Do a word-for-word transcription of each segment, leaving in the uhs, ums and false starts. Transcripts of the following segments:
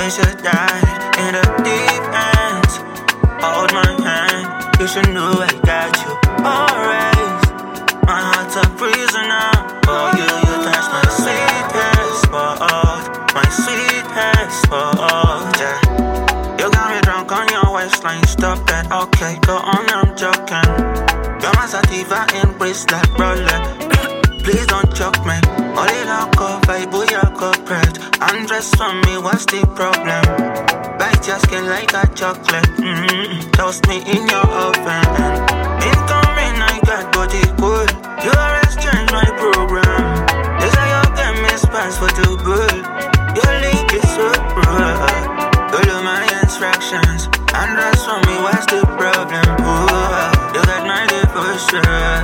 we should dive in the deep end. Hold my hand, you should know I got you always. My heart's a prisoner for you, you touch my sweetest spot, my sweetest spot, yeah. You got me drunk on your waistline, stop that, okay, go on, I'm joking. You're my sativa in bracelet, roller. Please don't choke me. Only lock up, I boy, I corporate. Undress on me, what's the problem? Bite your skin like a chocolate. Mm-hmm. Toast me in your oven. Incoming, I got body good. You always change my program. This how you get me spice for too good. Your link is so broad. Follow my instructions. Undress on me, what's the problem? Ooh, you got my devotion.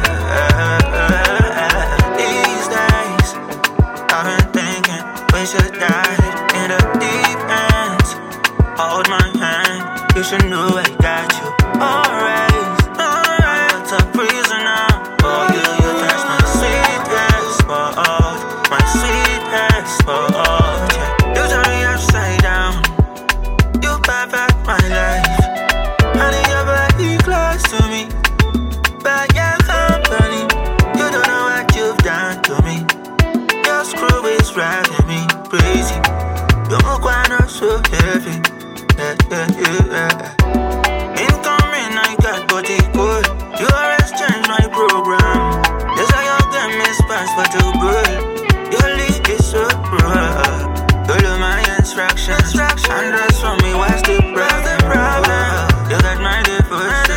We should dive in the deep end. Hold my hand, you should know I got you alright, alright. It's a prisoner for you, you touch my sweetest spot, my sweetest spot, yeah. You turn me upside down, you perfect my life. I need your body close to me, but your company. You don't know what you've done to me. Your screw is driving me crazy. Your mukwana so heavy. Yeah, yeah, yeah, yeah. Incoming, I got body good. You always change my program. This how you get me spice for too good. Your league is so broad. Follow my instructions. Undress from me, what's the problem? You got my devotion.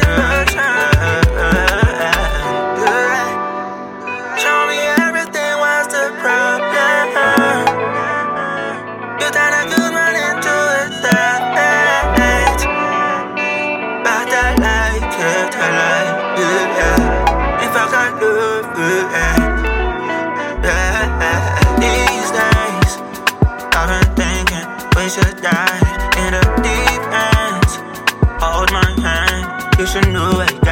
Show me everything, what's the problem? These days, I've been thinking we should dive in the deep end. Hold my hand, you should know it.